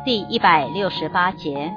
第168节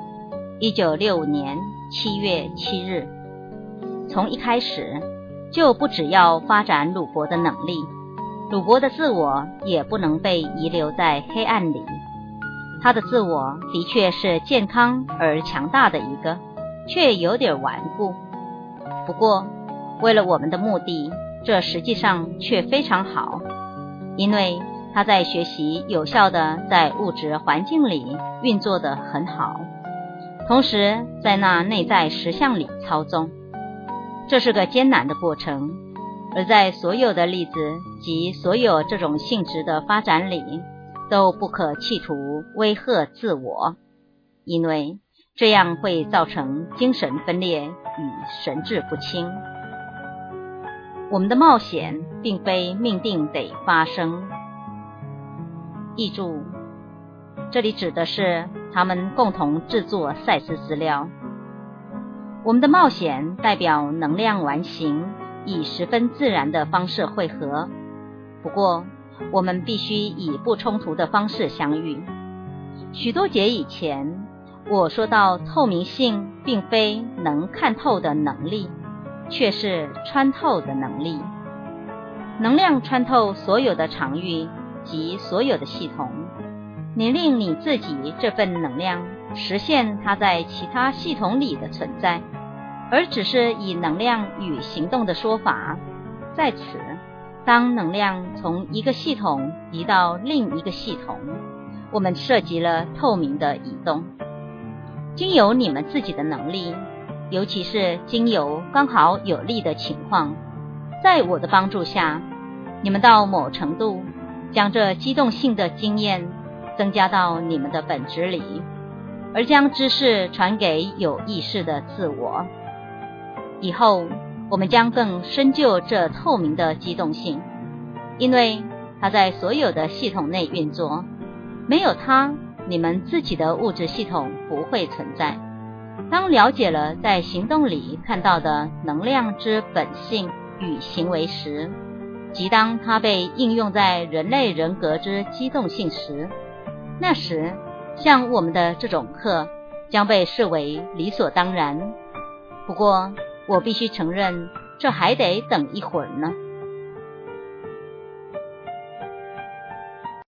，1965年7月7日。从一开始就不只要发展鲁伯的能力，鲁伯的自我也不能被遗留在黑暗里。他的自我的确是健康而强大的一个，却有点顽固。不过为了我们的目的，这实际上却非常好，因为他在学习有效的在物质环境里运作得很好，同时在那内在实相里操纵。这是个艰难的过程，而在所有的例子及所有这种性质的发展里，都不可企图威吓自我，因为这样会造成精神分裂与神志不清。我们的冒险并非命定得发生。译注：这里指的是他们共同制作赛斯资料。我们的冒险代表能量完形，以十分自然的方式汇合。不过我们必须以不冲突的方式相遇。许多节以前，我说到透明性并非能看透的能力，却是穿透的能力。能量穿透所有的场域及所有的系统，你令你自己这份能量实现它在其他系统里的存在，而只是以能量与行动的说法。在此，当能量从一个系统移到另一个系统，我们涉及了透明的移动。经由你们自己的能力，尤其是经由刚好有利的情况，在我的帮助下，你们到某程度将这机动性的经验增加到你们的本质里，而将知识传给有意识的自我。以后我们将更深究这透明的机动性，因为它在所有的系统内运作，没有它，你们自己的物质系统不会存在。当了解了在行动里看到的能量之本性与行为时，即当它被应用在人类人格之机动性时，那时像我们的这种课将被视为理所当然。不过我必须承认，这还得等一会儿呢。